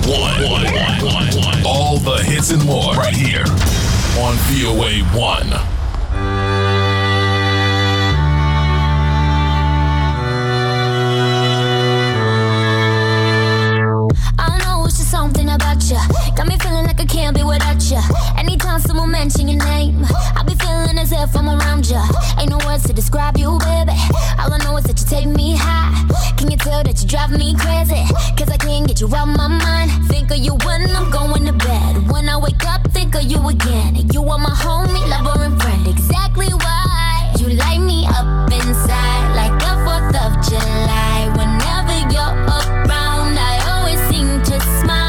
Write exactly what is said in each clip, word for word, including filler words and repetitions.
one. All the hits and more right here on V O A one. Something about you got me feeling like I can't be without you. Anytime someone mention your name, I'll be feeling as if I'm around you. Ain't no words to describe you, baby. All I know is that you take me high. Can you tell that you drive me crazy? Cause I can't get you out my mind. Think of you when I'm going to bed. When I wake up, think of you again. You are my homie, lover, and friend. Exactly why you light me up inside like the fourth of July. Whenever you're around, I always seem to smile.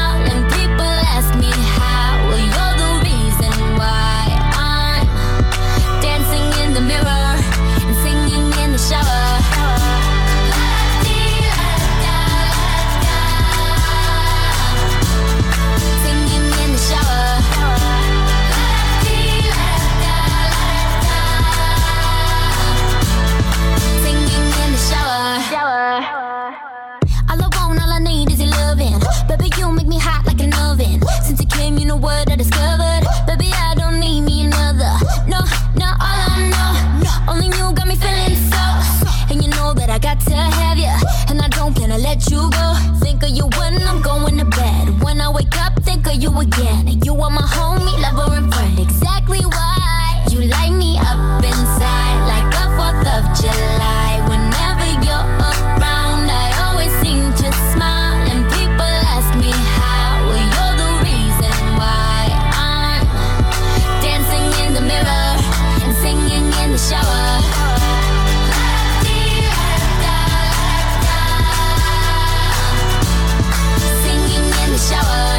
You know what I discovered? Baby, I don't need me another. No, no, all I know, no, only you got me feeling so. And you know that I got to have you, and I don't plan to let you go. Think of you when I'm going to bed. When I wake up, think of you again. You are my homie, lover, and friend. Exactly why you light me up inside like the fourth of July. Whenever you're around, I always seem to smile. And people ask me how, well, you're the reason why I'm dancing in the mirror and singing in the shower. Singing in the shower.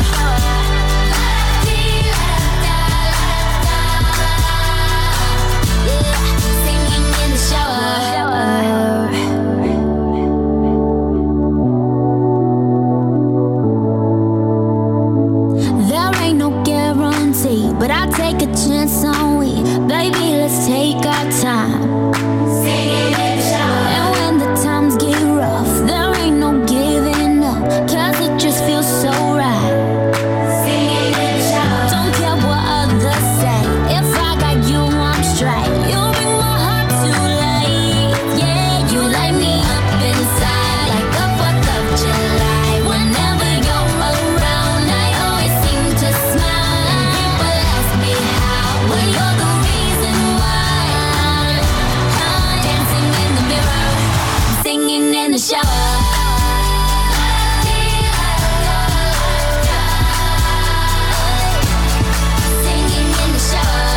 But I'll take a chance on we. Baby, let's take our time. Singing in the shower. And when the times get rough, there ain't no giving up, cause it just feels so right. Singing in the shower. Don't care what others say. If I got you, I'm straight. You bring my heart to life. Yeah, you light me up inside like the fourth of July. Whenever you're around, I always seem to smile. Well, you're the reason why I'm dancing in the mirror, singing in the shower. Singing in the shower.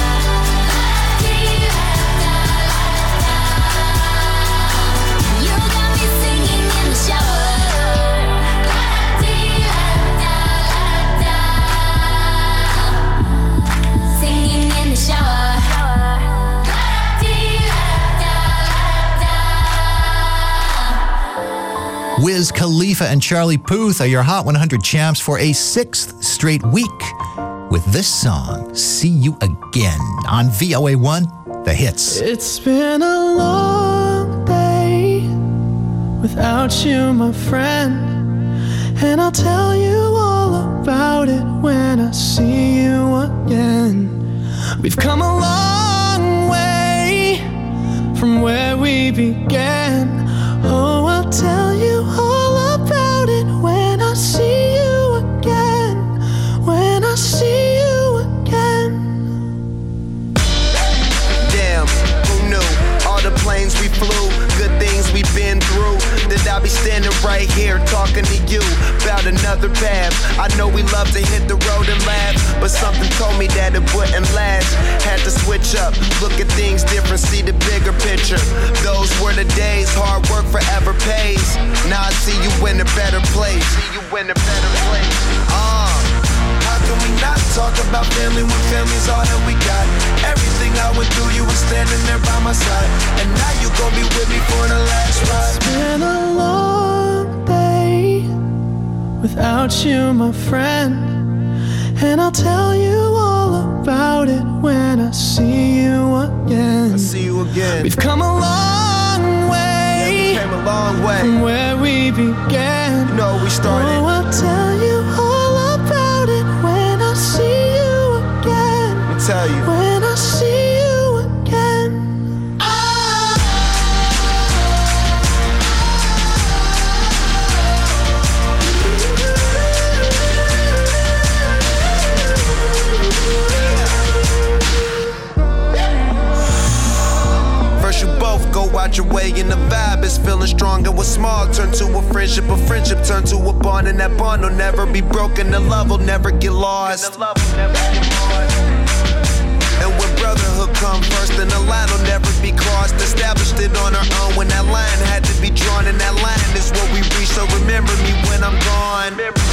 You got me singing in the shower. Wiz Khalifa and Charlie Puth are your Hot one hundred champs for a sixth straight week with this song, See You Again, on V O A one, The Hits. It's been a long day without you, my friend, and I'll tell you all about it when I see you again. We've come a long way from where we began. Oh, I'll tell you all about it when I see you again. When I see you again. Damn, who knew? All the planes we flew, good things we've been through. That I'll be standing right here talking to you about another path. I know we love to hit the road and laugh, but something told me that it wouldn't last. Had to switch up, look at things different, see the bigger picture. Those were the days, hard work forever pays. Now I see you in a better place. See you in a better place. Uh, how can we not talk about family when family's all that we got? Everything I went through, you were standing there by my side, and now you gon' be with me for the last ride. It's been a long day without you, my friend, and I'll tell you all about it when I see you again. I see you again. We've come a long way, yeah, we came a long way from where we we began. You know we started. Oh, I'll tell you all about it when I see you again. I'll tell you. When I see you again. First you both go out your way and the vibe is feeling strong, and what's small turn to a friendship, a friendship turn to a bond, and that bond will never be broken, the love will never get lost. And when brotherhood come first, then the line will never be crossed. Established it on our own when that line had to be drawn, and that line is what we reach, so remember me when I'm gone.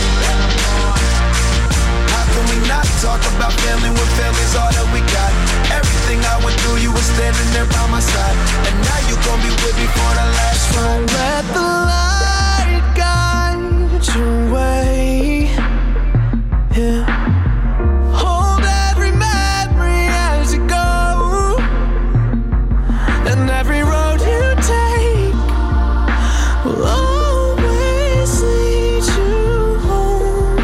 How can we not talk about family when family's all that we got? Everything I went through, you were standing there by my side, and now you gon' be with me for the last Don't let the light guide your way. Yeah. Hold every memory as you go, and every road you take will always lead you home.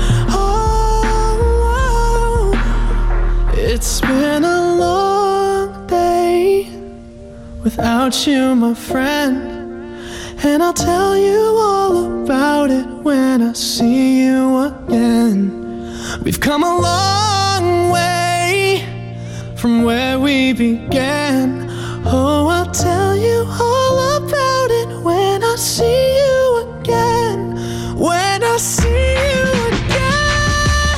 Oh, it's been a long day without you, my friend, and I'll tell you all about it when I see you again. We've come a long way from where we began. Oh, I'll tell you all about it when I see you again. When I see you again.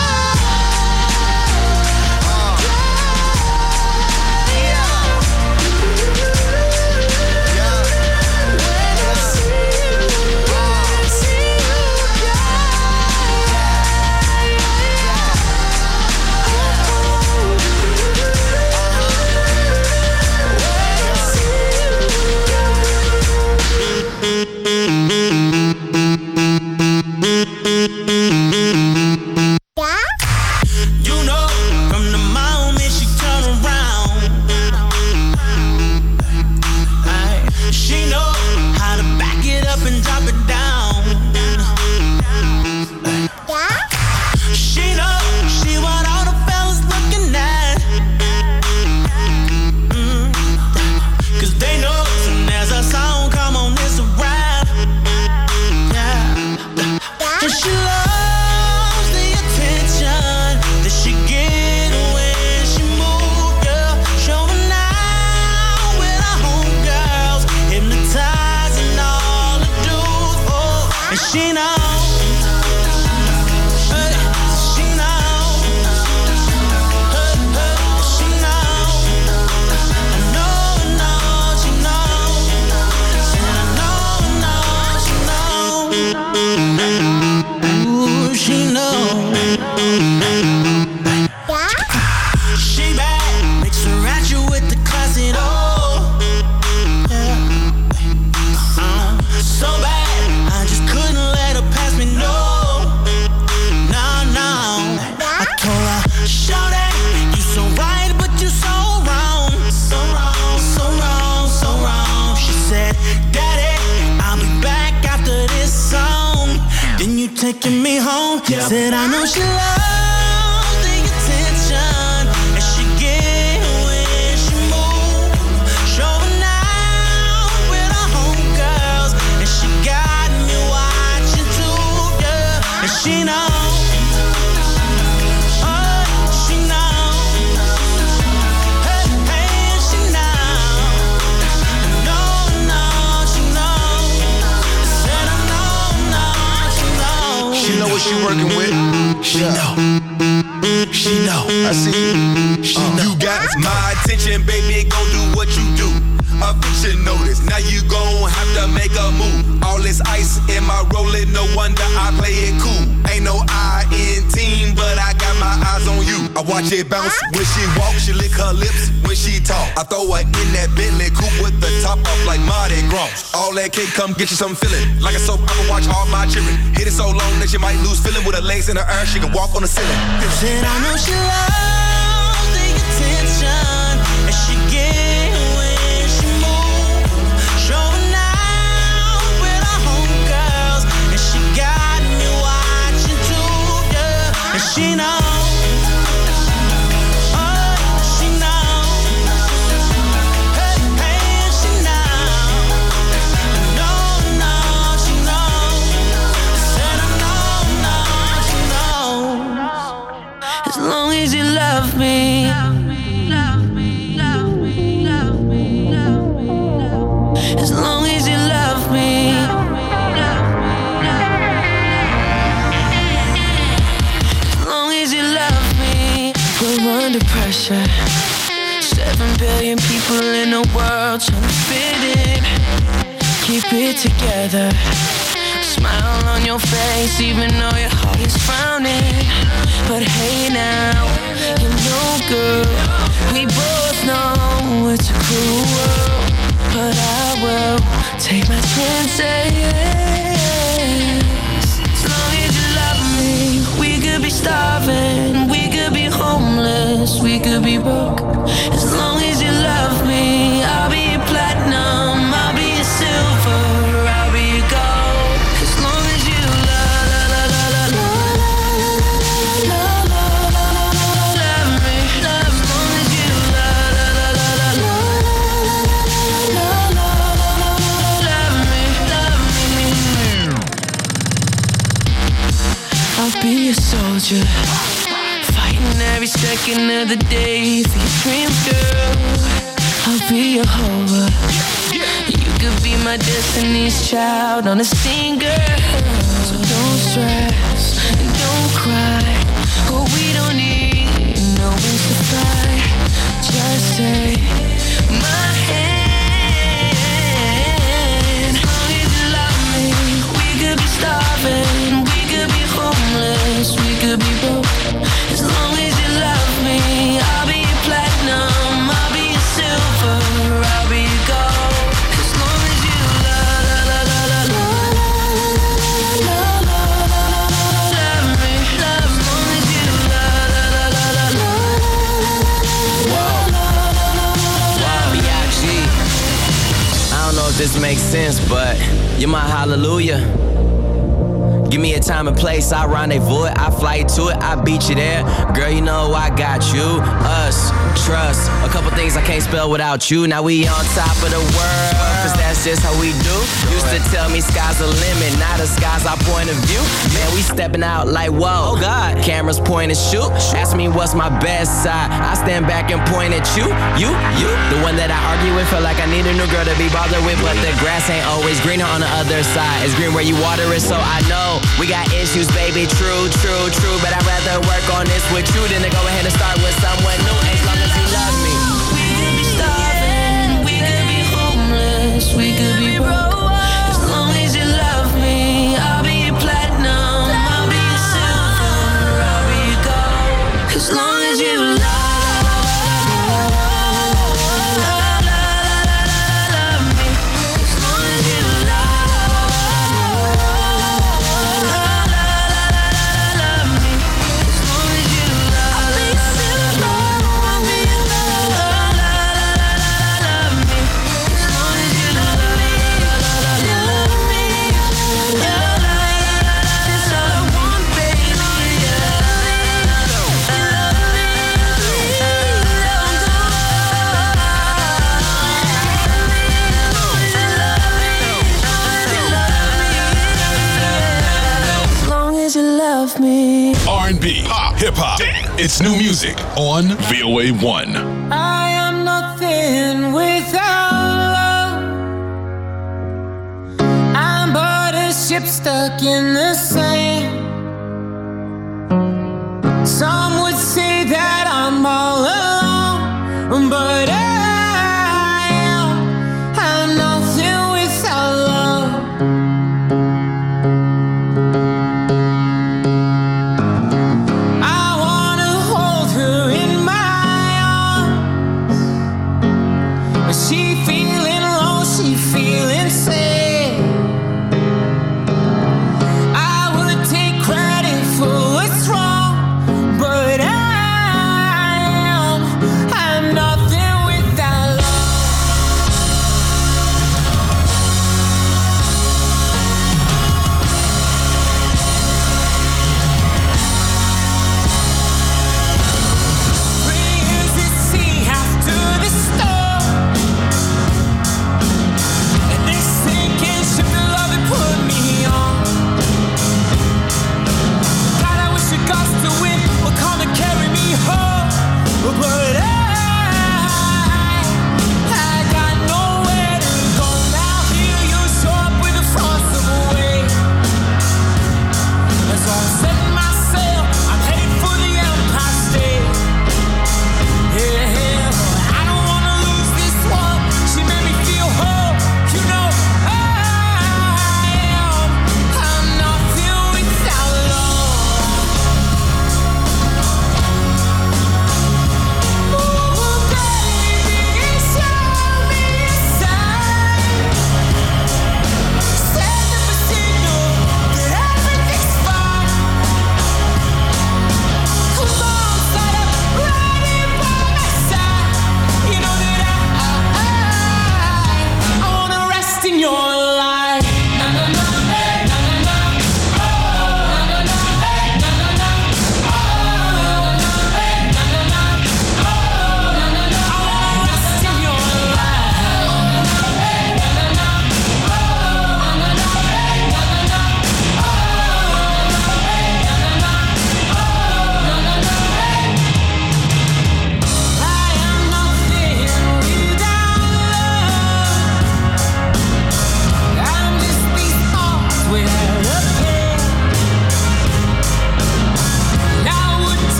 Taking me home, yeah. Said I know she loves the attention, and she get when she moves. Showing out with her homegirls, and she got me watching too, yeah. And she knows, oh, she knows, hey, hey, she knows, no, no, she knows. Said I know, no, she knows. She know what she working with. She yeah. know. She know. I see you. She uh. know. You got my attention, baby. Go do what you do. A bitch notice. Now you gon' have to make a move. All this ice in my rolling, no wonder I play it cool. Ain't no I in team, but I got my eyes on you. I watch it bounce when she walk, she lick her lips when she talk. I throw her in that Bentley coupe with the top up like Mardi Gras. All that cake, come get you some feeling. Like a soap opera, watch all my children. Hit it so long that you might lose feeling. With her legs in the air, she can walk on the ceiling. Said I know she loves the attention, and she get when she moves. Showing out with her home keep it together. Smile on your face even though your heart is frowning. But hey now, you know girl, we both know it's a cruel world. But I will take my chances. As long as you love me, we could be starving, we could be homeless, we could be broke. As long as you love me, I'll be your platinum, I'll be your silver, I'll be your gold. As long as you love, love, love, love, love, love, love, love me, love. As long as you love, love, love, love, love, love me, love me. I'll be a soldier, fighting every second of the day for your dreams, girl. I'll be your Jehovah. You could be my destiny's child on a scene, girl. So don't stress and don't cry. Oh, we don't need no wings to fly. Just take my hand. As long as you love me, we could be starving, we could be homeless, we could be broke. As long as you love me, I'll be your platinum, I'll be your silver, I'll be your gold. As long as you love, love, love, love, love, love, love me, love. As long as you love, love, love, love, love, love me. B I G I don't know if this makes sense, but you're my hallelujah. Give me a time and place, I rendezvous it, I fly to it, I beat you there. Girl, you know I got you, us, trust. A couple things I can't spell without you. Now we on top of the world, cause that's just how we do. Used to tell me sky's the limit, now the sky's our point of view. Man, we stepping out like whoa, oh God. Cameras point and shoot, ask me what's my best side, I stand back and point at you, you, you. The one that I argue with, feel like I need a new girl to be bothered with. But the grass ain't always greener on the other side. It's green where you water it, so I know we got issues, baby, true, true, true. But I'd rather work on this with you than to go ahead and start with someone new. As long as you love me. We could be starving, we could be homeless, we could be broke. As long as you love me, I'll be your platinum, I'll be your silver, I'll be your gold. As long as you love, love, love, love me. As long as you love, love, love me. As long as you love, I'll be your silver, I'll be your gold. Love me. As long as you love me, love me, love me. That's all I want, baby. As long as you love me. R and B, pop, hip hop. It's new music on V O A one. I am nothing without love. I'm but a ship stuck in the sand. Some would say that I'm all alone, but I am. I'm nothing without love. I wanna hold her in my arms. She feeling low, she feeling sad. I would take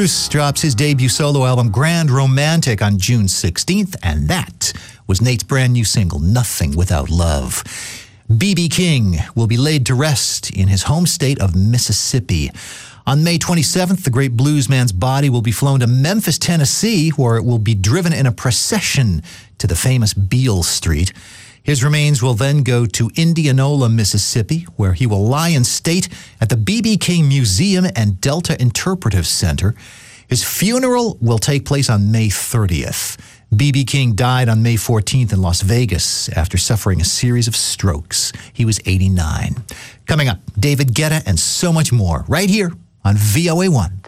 Bruce drops his debut solo album, Grand Romantic, on June sixteenth, and that was Nate's brand new single, Nothing Without Love. B B King will be laid to rest in his home state of Mississippi. On May twenty-seventh, the great bluesman's body will be flown to Memphis, Tennessee, where it will be driven in a procession to the famous Beale Street. His remains will then go to Indianola, Mississippi, where he will lie in state at the B B King Museum and Delta Interpretive Center. His funeral will take place on May thirtieth. B B King died on May fourteenth in Las Vegas after suffering a series of strokes. He was eighty-nine. Coming up, David Guetta and so much more right here on V O A one.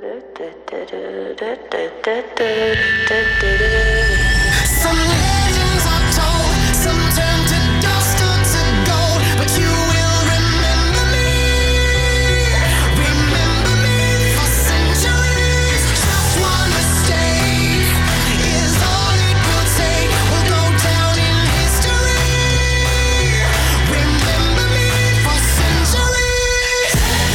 Some legends are told, some turn to dust or to gold, but you will remember me, remember me for centuries. Just one mistake is all it will take. We'll go down in history. Remember me for centuries.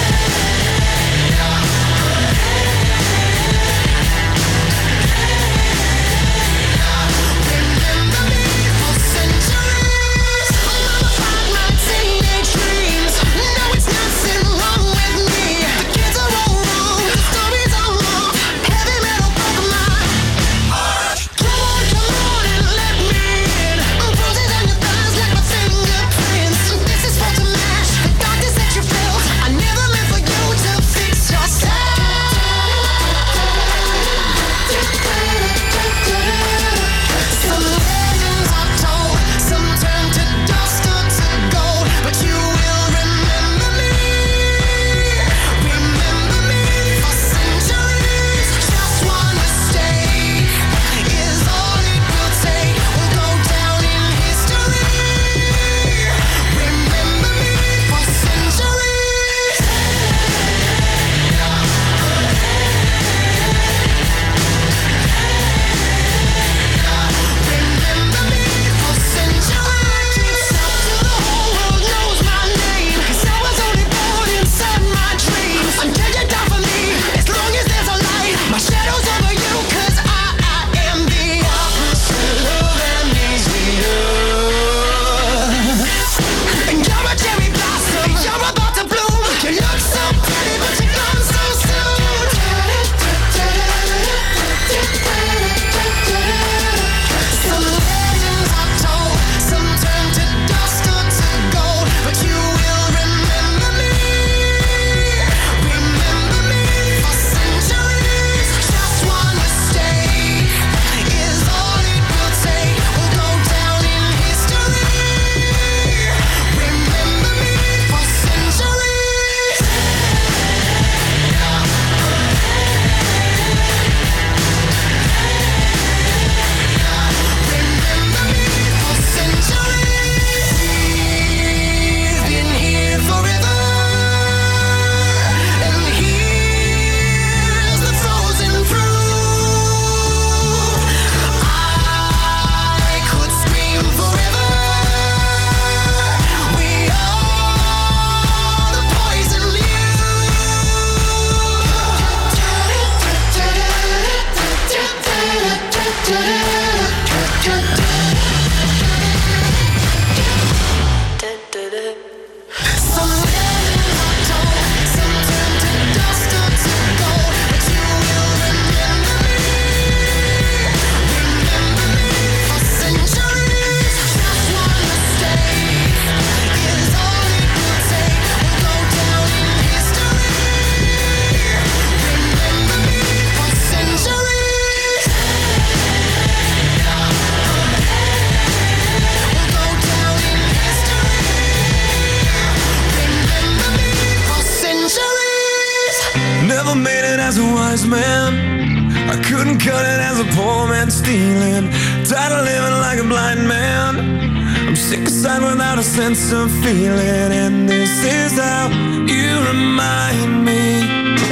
Never made it as a wise man. I couldn't cut it as a poor man stealing. Tired of living like a blind man. I'm sick aside without a sense of feeling. And this is how you remind me.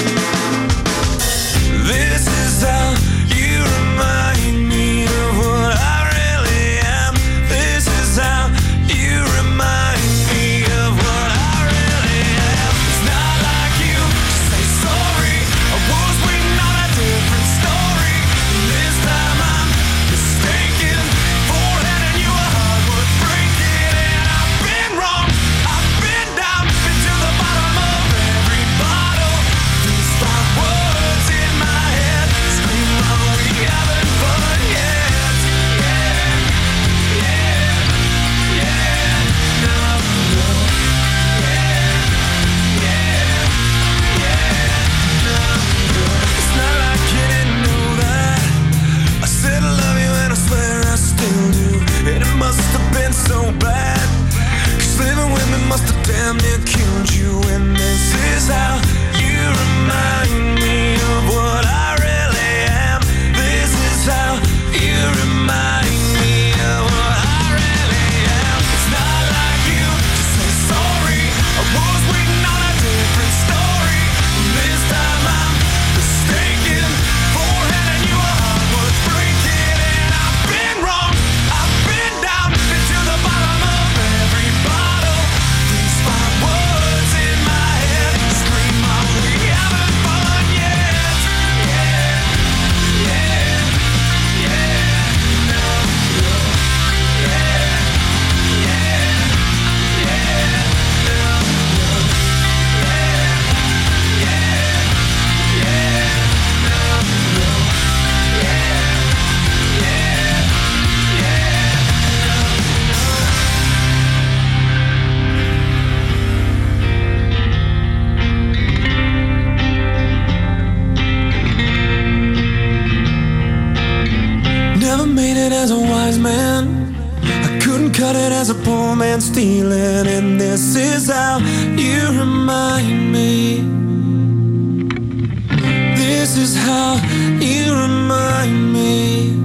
This is how you remind me of what I really am. This is how you remind me of what I really am. It's not like you say sorry. I was waiting on a man stealing, and this is how you remind me. This is how you remind me.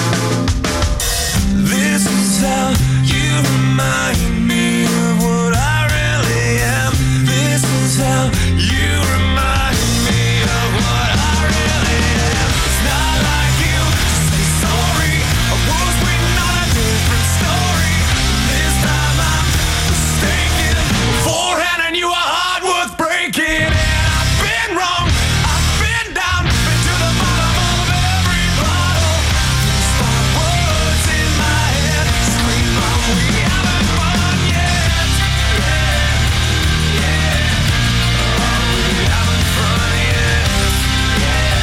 This is how you remind me of what I really am. This is how you remind me of what I really am. It's not like you to say sorry. I was waiting on a different story. This time I'm mistaken for handing you a heart worth breaking. And I've been wrong. I've been down, been to the bottom of every bottle. Stop words in my head, scream out, we haven't fun yet. Yeah, yeah. Oh, we haven't fun yet. Yeah,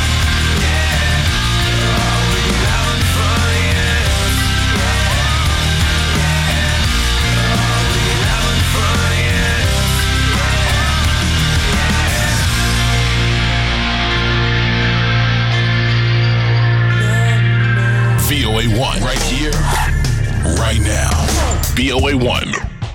yeah. Oh, we haven't fun yet. Yeah, yeah. Oh, we haven't fun yet. V O A one, right here, right now. V O A one.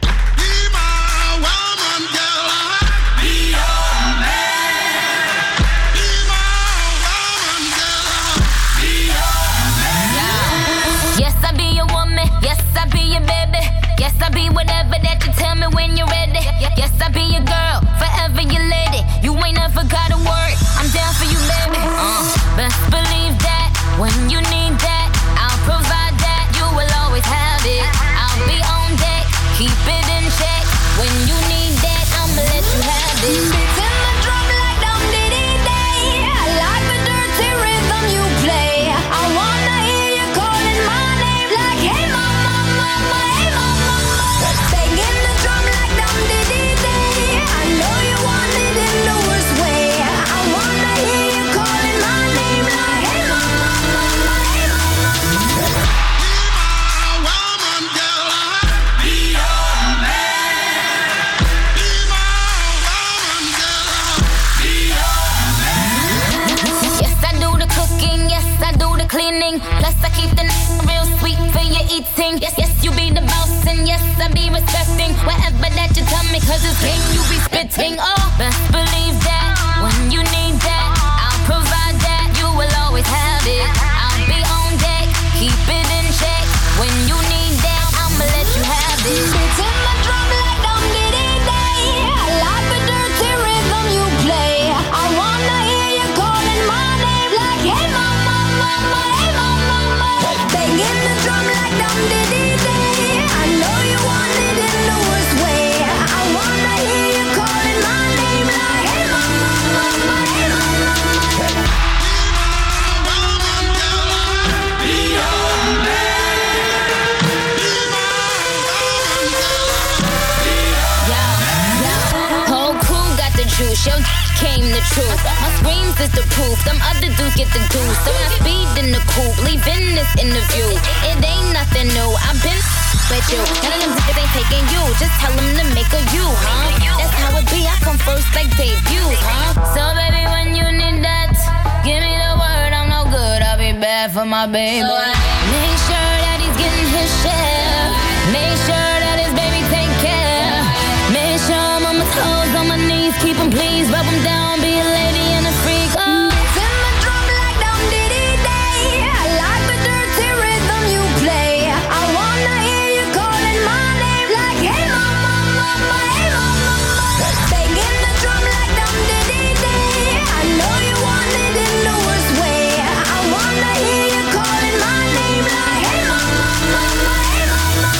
Yes, I be your woman. Yes, I be your baby. Yes, I be whatever that you tell me when you're ready. Yes, I be your girl, forever your lady. You ain't never got a word. I'm down for you, baby. Uh, best believe that when you need that, I'll provide that. You will always have it. I'll be on deck, keep it in check. When you need that, I'ma let you have it. Beats in the drum like dum diddy day. I like the dirty rhythm you play. I wanna hear you calling my name like, hey mama, mama, hey mama. Banging the drum like dum diddy day. I know you want it in the worst way. I wanna hear you calling my name like, hey mama, mama, hey mama. Yes, I do the cooking, yes, I do the cleaning. Plus, I keep the n- real sweet for your eating. Yes, yes, you be the boss, and yes, I be respecting whatever that you tell me, cause it's game you be spitting. Oh, best believe that when you need that, I'll provide that. You will always have it. I'll be on deck, keep it in check. When you need that, I'ma let you have it. Beats in my drum like dum diddy day. I like the dirty rhythm you play. I wanna hear you calling my name like, hey mama, mama, hey mama. Banging the drum like dum diddy day. I know you want it in the worst way. I wanna hear you calling my name like, hey mama, mama, hey mama. Whole crew got the juice, yo came the truth. My screams is the proof, them other dudes get the deuce. So when I speed in the coupe, leaving this interview, it ain't nothing new. I've been with you, none of them niggas ain't taking you. Just tell them to make a you, huh? That's how it be, I come first like debuts, huh? So baby, when you need that, give me the word, I'm no good, I'll be bad for my baby. So I make sure that he's getting his share. Make sure that his baby take care. Make sure I'm on my toes, on my knees, keep him please, rub him down, be a lady and a freak. Oh. Beats in my drum like dum diddy day. I like the dirty rhythm you play. I wanna hear you calling my name like, hey mama, mama, hey mama. Banging the drum like dum diddy day. I know you want it in the worst way. I wanna hear you calling my name like, hey mama, mama, hey mama.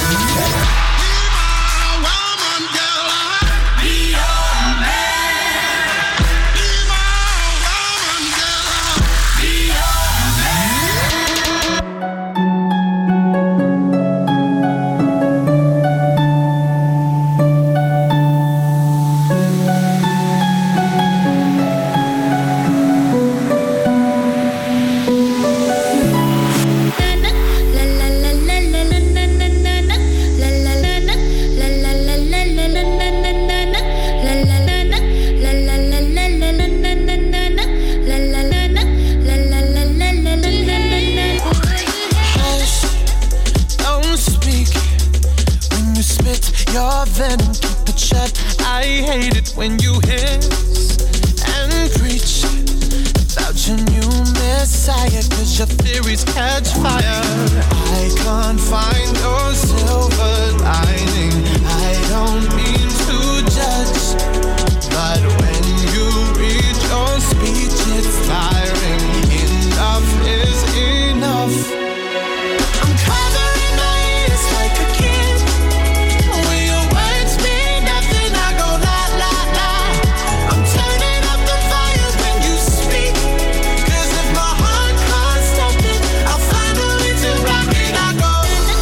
when you hiss and preach about your new messiah, cause your theories catch fire. I can't find your silver lining. I don't mean to judge, but when you read your speech, it's tiring. Enough is enough. I'm covering my ears like a kid. When your words mean nothing, I go la la la. I'm turning up the volume when you speak, cause if my heart can't stop it, I'll find a way to rock it. I go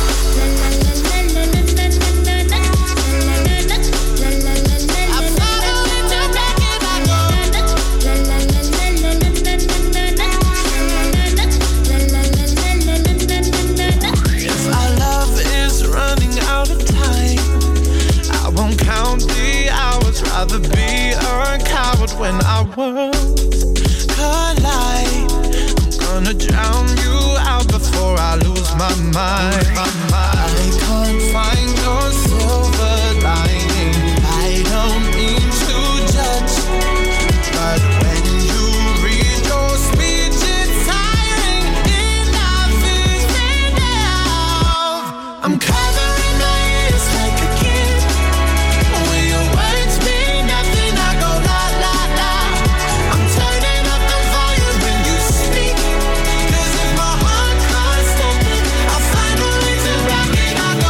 rather be a coward when our worlds collide. I'm gonna drown you out before I lose my mind. My mind. I can't find your silver lining. I don't mean to judge, but when you read your speech, it's tiring. Enough is enough. I'm covering my ears like a kid. When your words mean nothing, I go la la la. I'm turning up the volume when you speak, cause if my heart can't stop it, I'll find a way to rock it. I go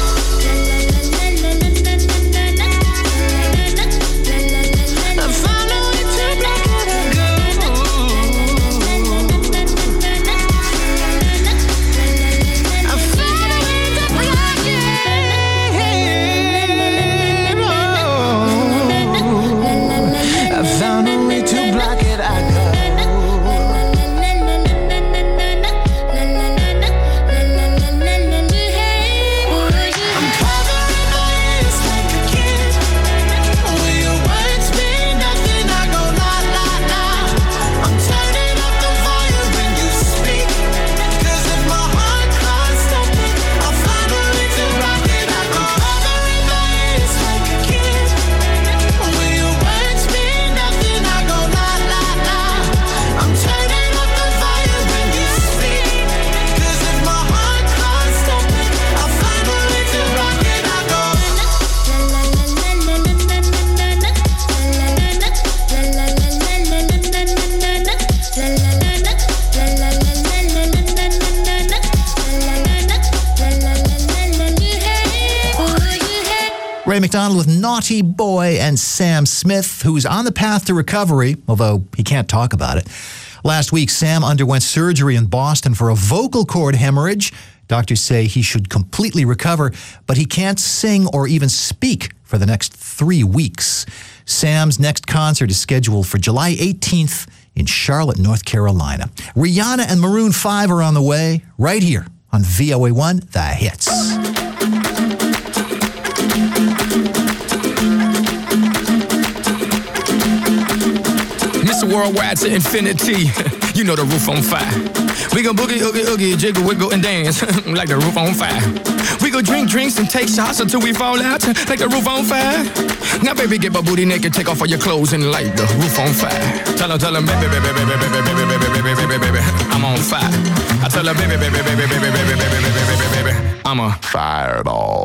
I found a way to rock it. I go I found a way to rock it. I found a way to block it. I go. I'm covering my ears like a kid. When your words mean nothing, I go la la la. I'm turning up the volume when you speak, cause if my heart can't stop it, I'll find a way to rock it. I go covering my ears like a kid. When your words mean nothing, I go la la la. I'm turning up the volume when you speak, cause if my heart can't stop it, I'll find a way to rock it. I go Ray McDonald with Naughty Boy and Sam Smith, who's on the path to recovery, although he can't talk about it. Last week, Sam underwent surgery in Boston for a vocal cord hemorrhage. Doctors say he should completely recover, but he can't sing or even speak for the next three weeks. Sam's next concert is scheduled for July eighteenth in Charlotte, North Carolina. Rihanna and Maroon five are on the way right here on V O A one, The Hits. Mister Worldwide to infinity. You know the roof on fire. We go boogie, oogie, oogie, jiggle, wiggle, and dance like the roof on fire. We go drink drinks and take shots until we fall out like the roof on fire. Now, baby, get my booty naked, take off all your clothes and light the roof on fire. Tell her, tell her, baby, baby, baby, baby, baby, baby, baby, baby, baby, baby, I'm on fire. I tell her, baby, baby, baby, baby, baby, baby, baby, baby, baby, baby, I'm a fireball.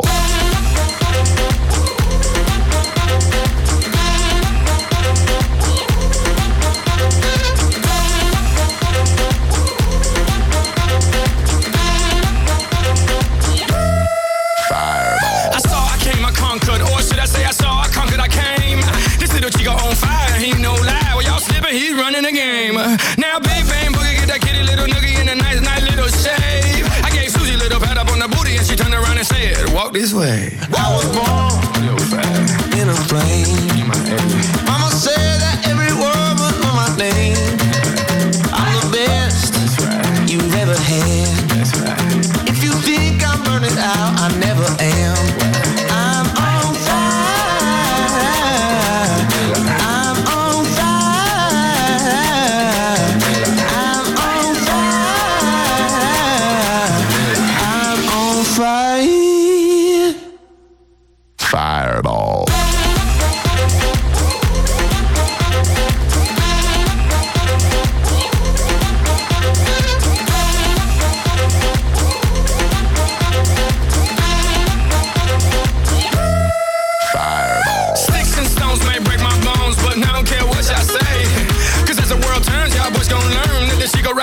He's running the game. Now Big Bang Boogie get that kitty little noogie in a nice, nice little shave. I gave Susie a little pat up on the booty and she turned around and said, walk this way. I was born in a plane. Mama said that every word was on my name. I'm the best right. you've ever had. That's right. If you think I'm burning out, I never am. I'm on fire. I'm on fire.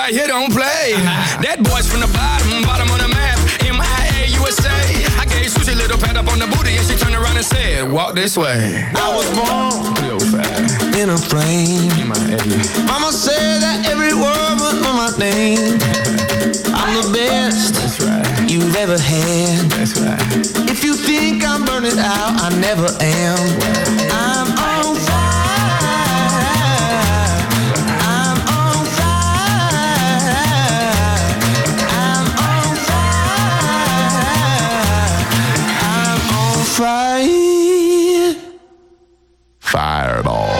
right here don't play. That boy's from the bottom, bottom of the map. M I A U S A. I gave Susie a little pat up on the booty and she turned around and said, walk this way. I was born in a flame. Mama said that every word was my name. I'm the best That's right. you've ever had. That's right. If you think I'm burning out, I never am. I'm on fire. I'm on fire. I'm on fire. I'm on fire. Fireball.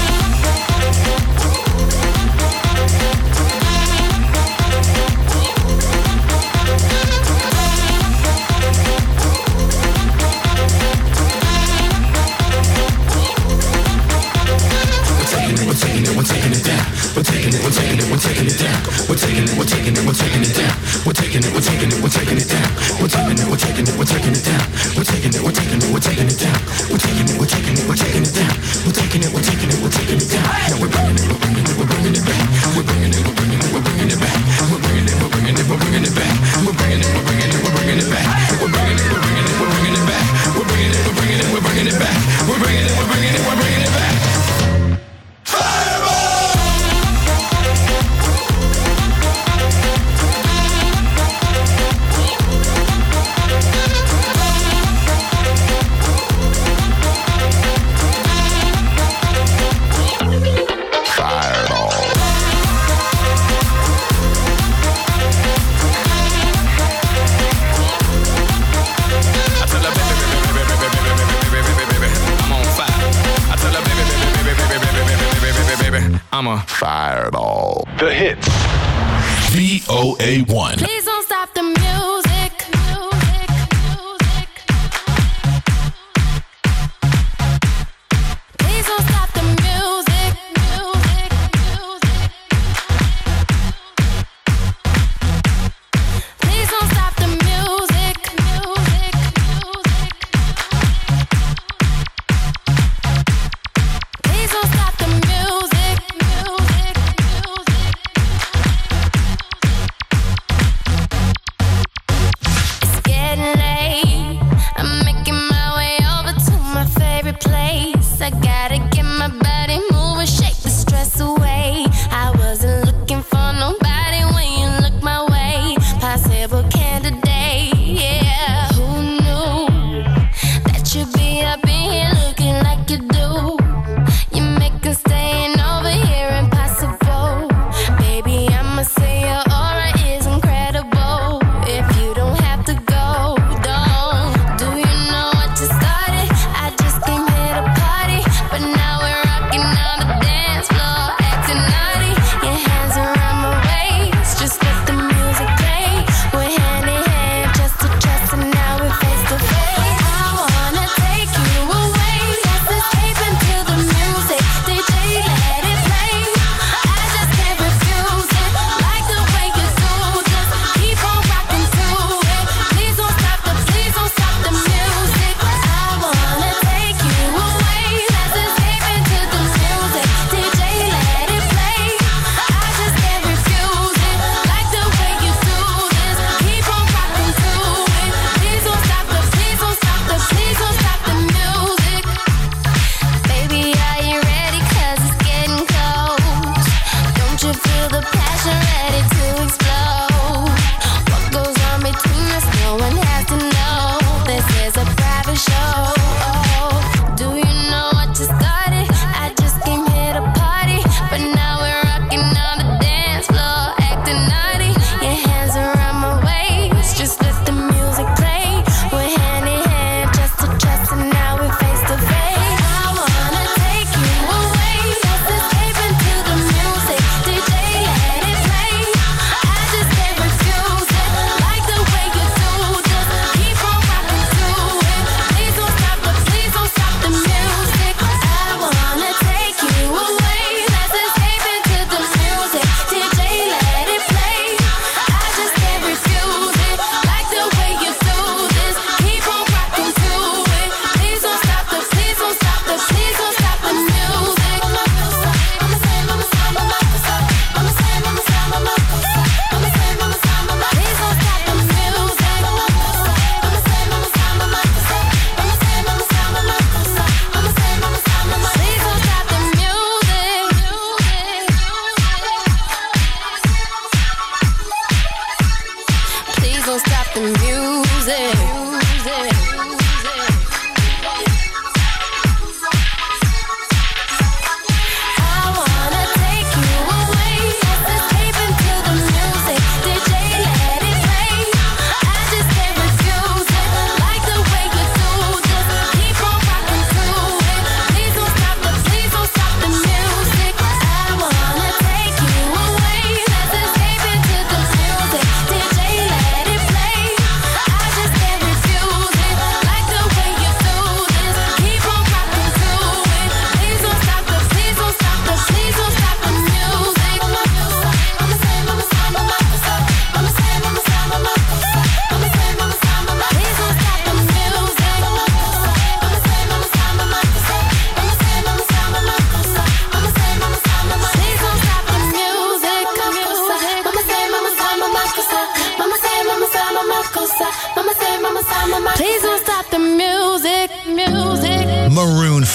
We're taking it down. We're taking it, we're taking it, we're taking it down. We're taking it, we're taking it, we're taking it down. We're taking it, we're taking it, we're taking it down. We're taking it, we're taking it, we're taking it down. We're taking it, we're taking it, we're taking it down. We're taking it, we're taking it, we're taking it down. We're taking it, we're taking it, we're taking it down. Now we're bringing it, we're bringing it, we're bringing it back. We're bringing it, we're bringing it, we're bringing it back. We're bringing it, we're bringing it, we're bringing it back. We're bringing it, we're bringing it, we're bringing it back. We're bringing it, we're bringing it, we're bringing it back. We're bringing it, we're bringing it, we're bringing it back. We're bringing it, we're bringing it, we're bringing it back. I'm a fireball. The hits. V O A one. Please don't stop the music. Music, music. Please don't stop the music. Music, music. Please don't stop the music. Music, music. Please don't stop the music. I gotta get my body moving, shake the stress away. I wasn't looking for nobody when you look my way. Possible candidate, yeah. Who knew that you'd be up in here looking like you do? You make us staying over here impossible. Baby, I'ma say your aura is incredible. If you don't have to go, don't. Do you know what you started? I just came here to party, but now we're rocking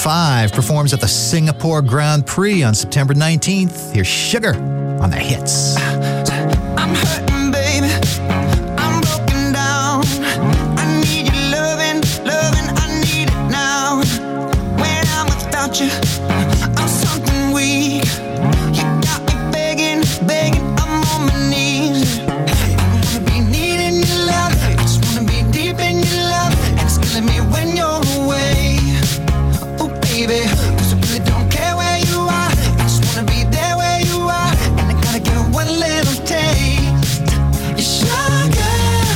five performs at the Singapore Grand Prix on September nineteenth. Here's Sugar on the Hits. I'm hurting, baby. I'm broken down. I need your loving, loving. I need it now. When I'm without you, I'm something weak. You got me begging, begging. I'm on my knees. I wanna be needing your love. I just wanna be deep in your love. And it's killing me when you're away. Oh, baby, 'cause I really don't care where you are. I just wanna be there where you are. And I gotta get one little taste. Your sugar,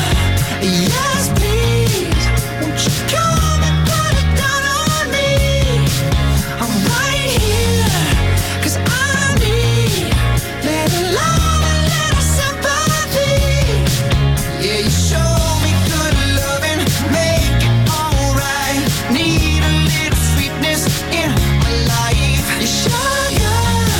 yes please. Won't you come and put it down on me? I'm right here, 'cause I need little love and little sympathy. Yeah, you show me good loving, make it alright. Need a little sweetness in my life. Your sugar,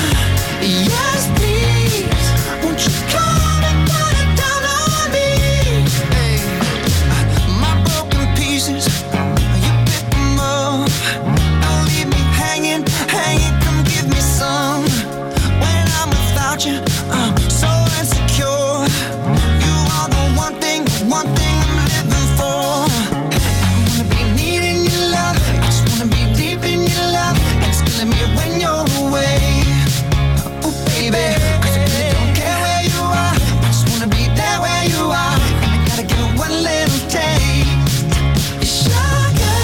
yes please. Won't you come and put it down on me? Hey, my broken pieces, you pick them up. Don't leave me hanging, hanging. Come give me some. When I'm without you, I'm so insecure. You are the one thing, the one thing I'm living for. I wanna be needing your love. I just wanna be deep in your love. And it's killing me when you're away. Oh baby, 'cause I really don't care where you are. I just wanna be there where you are. And I gotta get one little taste. Your sugar,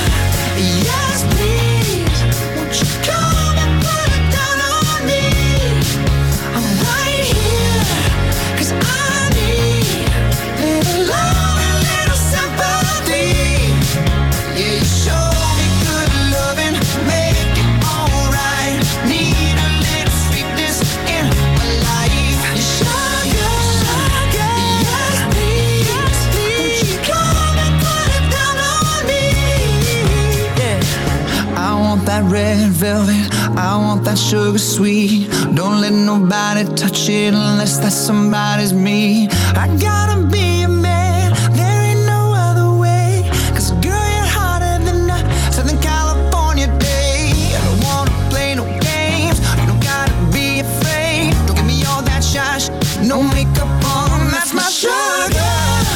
yes please. Won't you come and put it down on me? I'm right here, 'cause I need little love and little sympathy. Yeah, you show me good loving, make it alright. Need a little sweetness in my life. Your sugar, yes please. Won't you come and put it down on me? Yeah, I want that red velvet, I want that sugar sweet. Don't let nobody touch it unless that somebody's me. I gotta be a man, there ain't no other way. 'Cause girl, you're hotter than a Southern California day. I don't wanna play no games, you don't gotta be afraid. Don't give me all that shush, no makeup on, that's my sugar.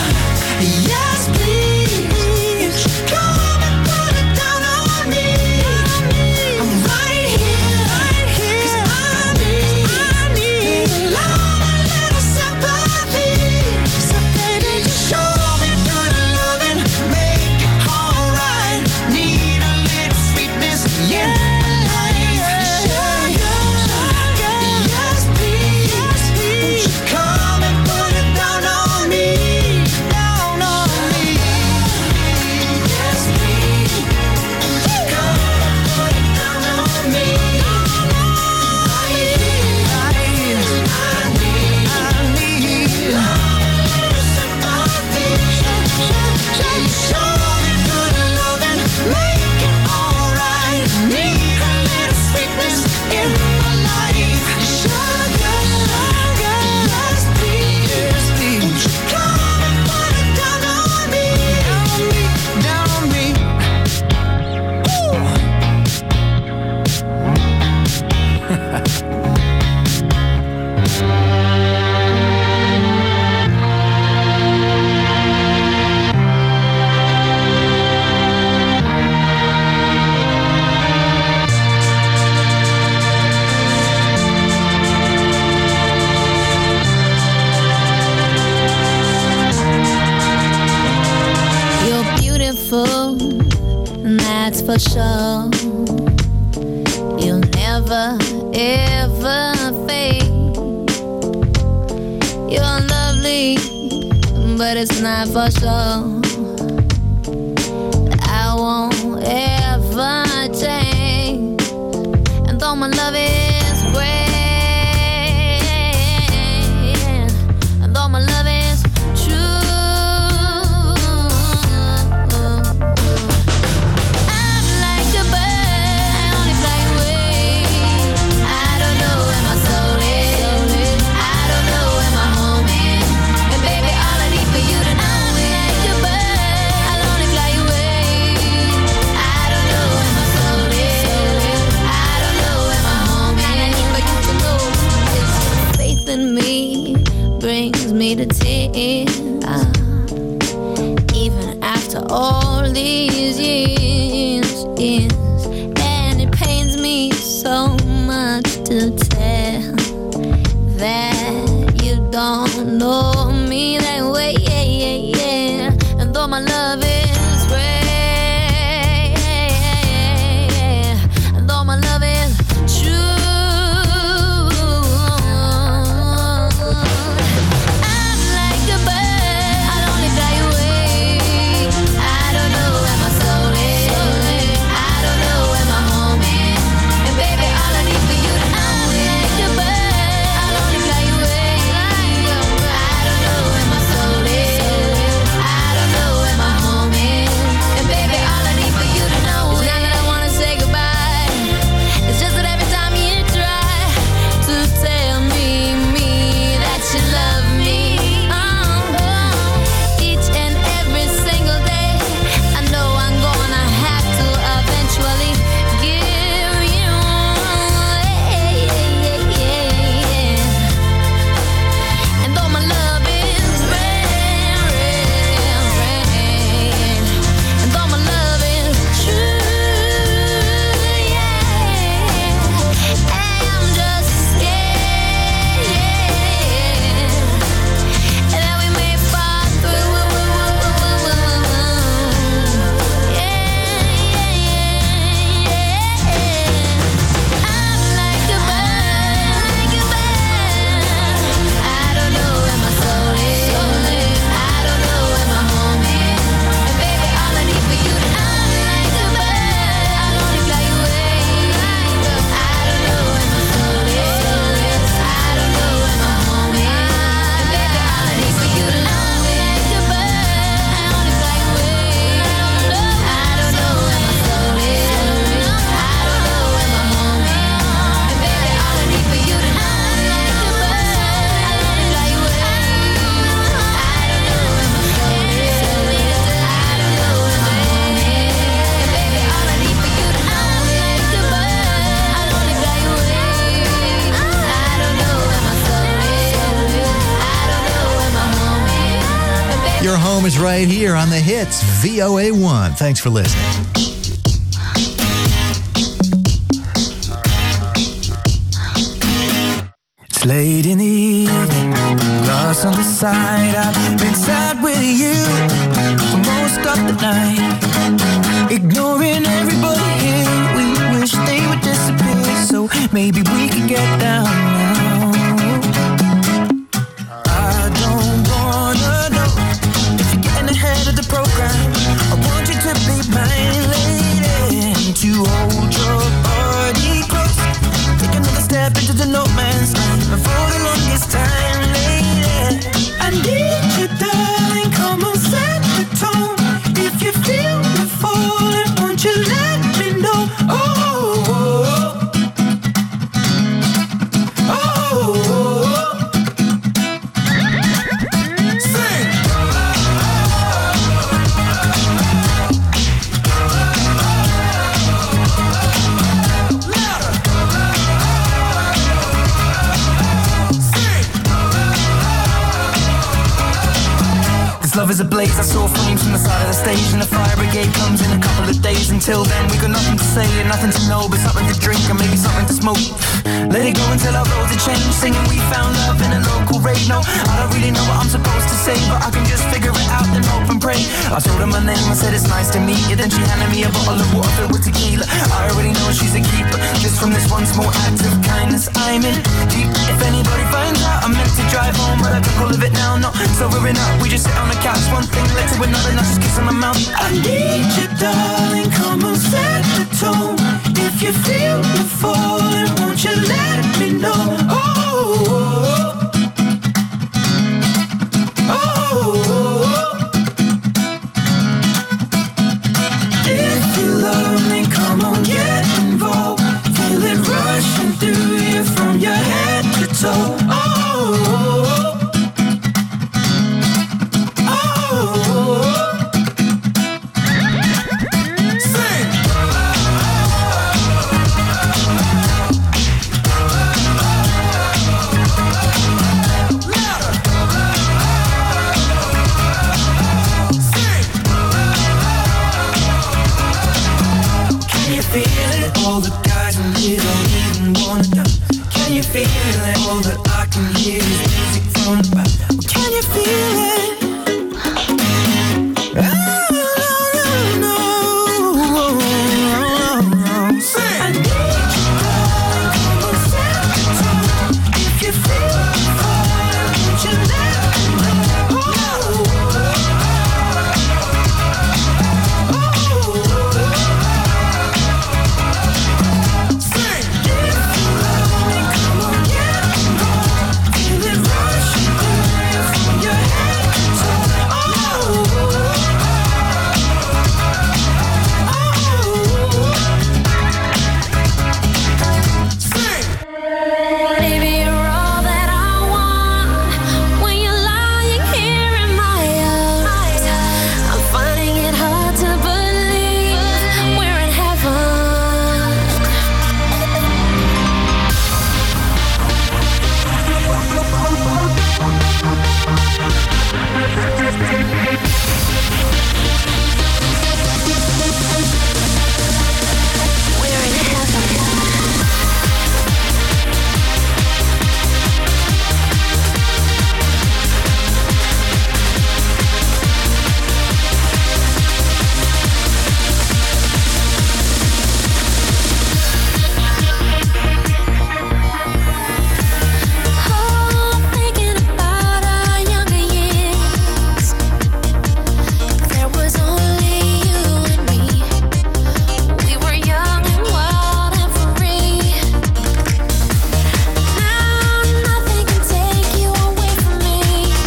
Yes please, come and put it down on me. I'm right here, 'cause I need, I need love and little sympathy. So baby, just show me good loving, make it alright. Need a little sweetness in my life. Sugar, yes please. Won't you come and put it down on me? Down on me. Yes please. Come and put it down on me. I need, I need, I need, I need sympathy. You show me good loving, make it alright. Need a little sweetness in my life. Sugar, sugar, yes please. Won't you come and put it down on me? Down on me, down on me. You're beautiful, and that's for sure. You'll never, ever fade. You're lovely, but it's not for sure. I won't ever change. And though my love is great, and though my love is true, I'm like a bird, I only fly away. I don't know where my soul is, I don't know where my home is. And baby, all I need for you to know is like a bird, I'll only fly away. I don't know where my soul is. to tell that you don't know me that way, yeah, yeah, yeah. And though my love is rare, and though my love is true, I'm like a bird, I'll only fly away. I don't know where my soul is, I don't know where my home is. And baby, all I need for you to know, I'm like a bird, I'll only fly away. I don't know where my soul is, I don't know where my home is. And baby, all I need for you to know is not that I wanna say goodbye. It's just that every time you try to tell me, me, that you love me, oh, oh, each and every single day, I know I'm gonna have to eventually give you, yeah, yeah, yeah, yeah. And though my love is rare, rare, rare, and though my love is true, yeah, I'm just scared, yeah, that we may fall through, yeah, yeah, yeah. I'm like a bird, like a bird. I don't know where my soul is, I don't know where my home is. And baby, all I need for you to know, I'm like a bird, I'll only fly away. I don't know where my soul is, I don't know where my home is. And baby, all I need for you to know, I'm like a bird, I'll only fly away. I don't know where my soul is, I don't know where my home is. And baby, all I need for you to know, I'm like a bird, I'll only fly away. I don't know where my soul is, I don't know where my home is. And baby, all I need for you to know, I'm like a bird, I'll only fly away. I don't know where my soul is, I don't know where my home is. And baby, Your home is right here on the hits, V O A one. Thanks for listening. It's late in the evening, lost on the side. I've been sad with you for most of the night, ignoring everybody here. We wish they would disappear, so maybe we could get down now. I don't wanna know if you're getting ahead of the program. I want you to be my lady and to hold your body close. Take another step into the no man's land. And for the longest time, lady, I need you, darling. Come on, set the tone. If you feel me falling, won't you let me know? Oh, oh, oh, oh, oh. Sing. This love is a blaze. I saw flames from the side of the stage, and the fire brigade comes in a couple of days. Until then, we got nothing to say and nothing to know, but something to drink and maybe something to smoke. Let it go until our roads are changed. Singing we found love in a local rave. No, I don't really know what I'm supposed to say, but I can just figure it out and hope and pray. I told her my name, I said it's nice to meet you. Then she handed me a bottle of water filled with tequila. I already know she's a keeper. Just from this one small act of kindness, I'm in deep. If anybody finds out, I'm meant to drive home, but I took all of it now. No, sobering up, we just sit on the couch. One thing led to another, now just kiss on my mouth. I need you, darling. Come on, set the tone. If you feel me falling, won't you let me know? Oh, oh, oh, oh. If you love me, come on, get involved. Feel it rushing through you from your head to toe. Oh, oh, oh, oh. Sing. Can you feel it? All the guys in here don't even wanna know. feeling? All that I can hear is music from the back. Can you feel it? Oh, no, no, no. Sing. I need you, darling, come on, stand tall. If you feel the fire, would you let me know? Sing. If you love me, come on, get involved. Feel it rushing through from your head to toe. Oh. Baby, you're all that I want. When you're lying here in my arms, I'm finding it hard to believe we're in heaven. We're in heaven. Oh, thinking about our younger years. There was only you and me. We were young and wild and free. Now nothing can take you away from me.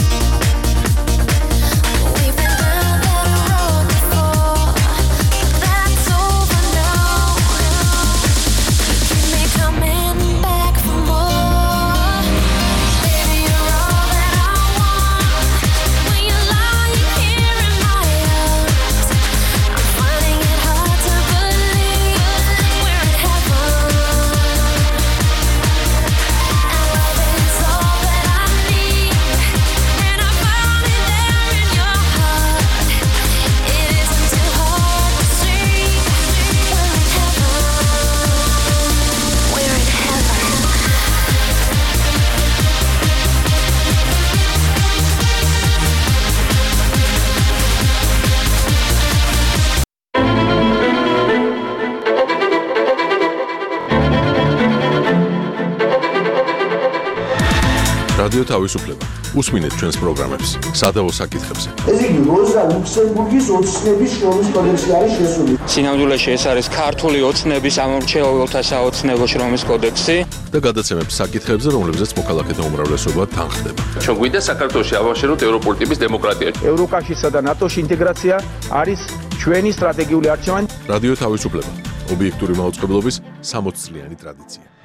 We've been down that road before, but that's over now. Keep me coming back for more. Baby, you're all that I want. When you're lying here in my arms, I'm finding it hard to believe we're in heaven. And love is all that I need, and I found it there in your heart. It isn't too hard to see. We're in heaven. We're in heaven. რადიო თავისუფლება. უსმინეთ ჩვენს პროგრამებს სადავო საკითხებზე. ეს იგი როზა ლუქსემბურგის ოცნების შრომის კოდექსი არის შესული. სინამდვილეში ეს არის ქართული ოცნების ამორჩეულთა საოცნებო შრომის კოდექსი და გადაცემებს საკითხებზე, რომლებზეც მოქალაქეთა უმრავლესობა თანხდება. ჩვენ გვინდა საქართველოში ავაშენოთ ევროპული ტიპის დემოკრატია. ევროკავშირსა და ნატოში ინტეგრაცია არის ჩვენი სტრატეგიული არჩევანი. რადიო თავისუფლება. ობიექტური მაუწყებლობის სამოცწლიანი ტრადიცია.